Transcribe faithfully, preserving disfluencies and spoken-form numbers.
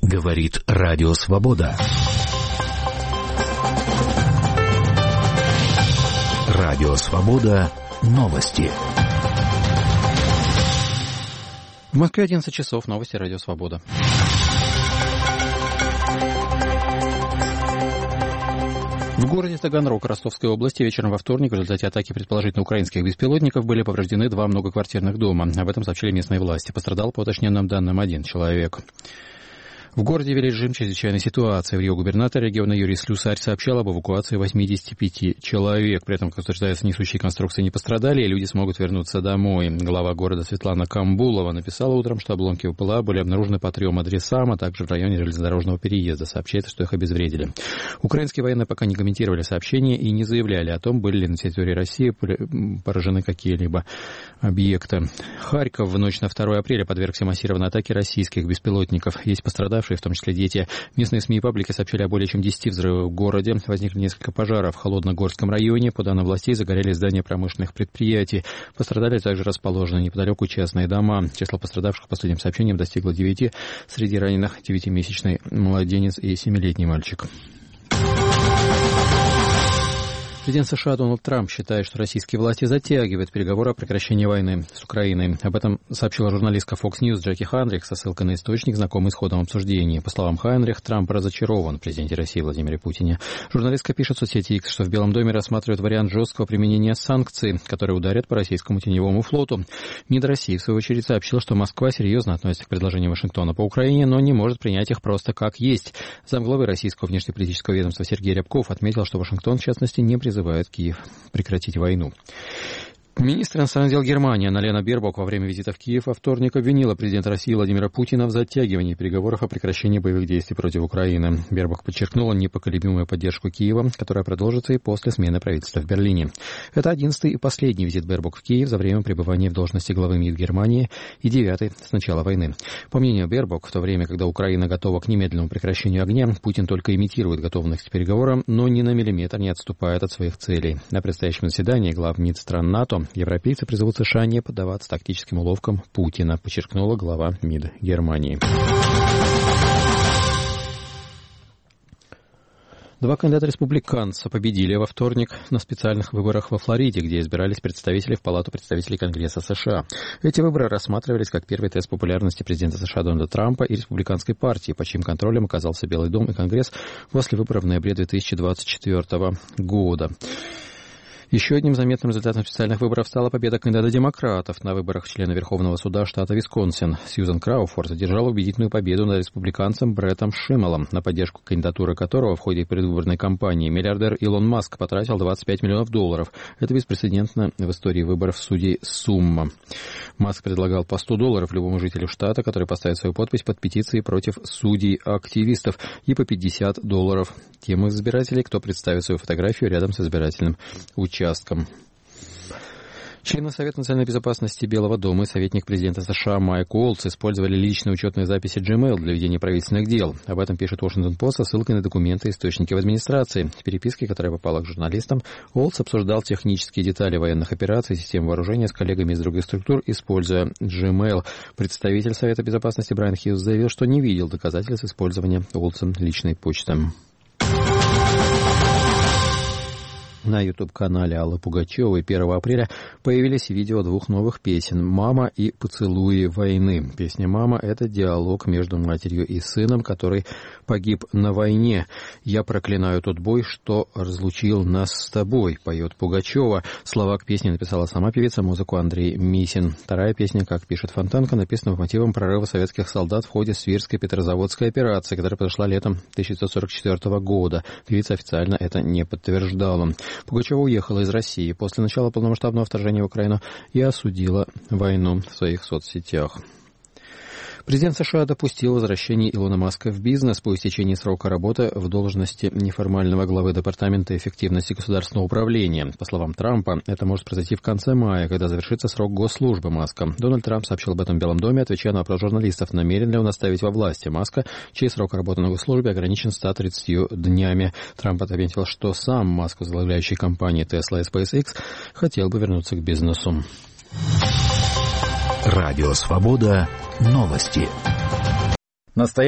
Говорит Радио Свобода. Радио Свобода. Новости. В Москве одиннадцать часов. Новости Радио Свобода. В городе Таганрог Ростовской области вечером во вторник в результате атаки предположительно украинских беспилотников были повреждены два многоквартирных дома. Об этом сообщили местные власти. Пострадал, по уточненным данным, один человек. В городе ввели режим чрезвычайной ситуации. В Рио губернатор региона Юрий Слюсарь сообщал об эвакуации восемьдесят пять человек. При этом, как утверждается, несущие конструкции не пострадали, и люди смогут вернуться домой. Глава города Светлана Камбулова написала утром, что обломки ВПЛА были обнаружены по трем адресам, а также в районе железнодорожного переезда. Сообщается, что их обезвредили. Украинские военные пока не комментировали сообщение и не заявляли о том, были ли на территории России поражены какие-либо объекты. Харьков в ночь на второе апреля подвергся массированной атаке российских беспилотников. Есть пострадавшие, в том числе дети. Местные СМИ и паблики сообщили о более чем десяти взрывах в городе. Возникли несколько пожаров в Холодногорском районе. По данным властей, загорелись здания промышленных предприятий. Пострадали также расположенные неподалеку частные дома. Число пострадавших, по последним сообщениям, достигло девяти. Среди раненых девятимесячный младенец и семилетний мальчик. Президент США Дональд Трамп считает, что российские власти затягивают переговоры о прекращении войны с Украиной. Об этом сообщила журналистка Fox News Джеки Хандрих со ссылкой на источник, знакомый с ходом обсуждений. По словам Хандрих, Трамп разочарован в президенте России Владимире Путине. Журналистка пишет в соцсети X, что в Белом доме рассматривают вариант жесткого применения санкций, которые ударят по российскому теневому флоту. МИД России, в свою очередь, сообщил, что Москва серьезно относится к предложениям Вашингтона по Украине, но не может принять их просто как есть. Замглавы российского внешнеполитического ведомства Сергей Рябков отметил, что Вашингтон, в частности, не призывает Киев прекратить войну. Министр иностранных дел Германии Анна-Лена Бербок во время визита в Киев во вторник обвинила президента России Владимира Путина в затягивании переговоров о прекращении боевых действий против Украины. Бербок подчеркнула непоколебимую поддержку Киева, которая продолжится и после смены правительства в Берлине. Это одиннадцатый и последний визит Бербок в Киев за время пребывания в должности главы МИД Германии и девятый с начала войны. По мнению Бербок, в то время, когда Украина готова к немедленному прекращению огня, Путин только имитирует готовность к переговорам, но ни на миллиметр не отступает от своих целей. На предстоящем заседании глав МИД стран НАТО европейцы призовут США не поддаваться тактическим уловкам Путина, подчеркнула глава МИД Германии. Два кандидата-республиканца победили во вторник на специальных выборах во Флориде, где избирались представители в Палату представителей Конгресса США. Эти выборы рассматривались как первый тест популярности президента США Дональда Трампа и республиканской партии, под чьим контролем оказался Белый дом и Конгресс после выборов в ноябре две тысячи двадцать четвёртого года. Еще одним заметным результатом специальных выборов стала победа кандидата-демократов на выборах члена Верховного суда штата Висконсин. Сьюзан Крауфорд одержала убедительную победу над республиканцем Бреттом Шиммелом, на поддержку кандидатуры которого в ходе предвыборной кампании миллиардер Илон Маск потратил двадцать пять миллионов долларов. Это беспрецедентно в истории выборов судей сумма. Маск предлагал по сто долларов любому жителю штата, который поставит свою подпись под петицией против судей-активистов, и по пятьдесят долларов тем избирателей, кто представит свою фотографию рядом с избирательным участком. участкам. Члены Совета национальной безопасности Белого дома и советник президента США Майк Уолтс использовали личные учетные записи Gmail для ведения правительственных дел. Об этом пишет Washington Post со ссылкой на документы и источники в администрации. В переписке, которая попала к журналистам, Уолтс обсуждал технические детали военных операций и систем вооружения с коллегами из других структур, используя Gmail. Представитель Совета безопасности Брайан Хьюз заявил, что не видел доказательств использования Уолтсом личной почты. На YouTube-канале Аллы Пугачевой первого апреля появились видео двух новых песен «Мама» и «Поцелуи войны». Песня «Мама» — это диалог между матерью и сыном, который погиб на войне. «Я проклинаю тот бой, что разлучил нас с тобой», — поет Пугачева. Слова к песне написала сама певица, музыку Андрей Мисин. Вторая песня, как пишет Фонтанка, написана по мотивам прорыва советских солдат в ходе Свирской Петрозаводской операции, которая произошла летом тысяча девятьсот сорок четвёртого года. Певица официально это не подтверждала. Пугачева уехала из России после начала полномасштабного вторжения в Украину и осудила войну в своих соцсетях. Президент США допустил возвращение Илона Маска в бизнес по истечении срока работы в должности неформального главы Департамента эффективности государственного управления. По словам Трампа, это может произойти в конце мая, когда завершится срок госслужбы Маска. Дональд Трамп сообщил об этом в Белом доме, отвечая на вопрос журналистов, намерен ли он оставить во власти Маска, чей срок работы на госслужбе ограничен ста тридцатью днями. Трамп отметил, что сам Маск, возглавляющий компании Tesla и SpaceX, хотел бы вернуться к бизнесу. Радио Свобода. Новости.